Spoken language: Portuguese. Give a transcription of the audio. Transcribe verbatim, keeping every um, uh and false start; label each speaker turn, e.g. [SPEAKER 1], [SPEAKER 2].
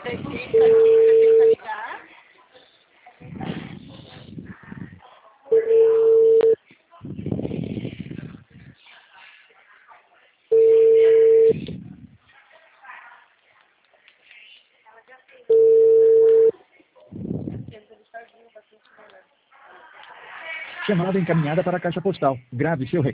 [SPEAKER 1] Prefeito aqui, prefeito pra ligar.
[SPEAKER 2] Chamada encaminhada para a caixa postal. Grave seu recado.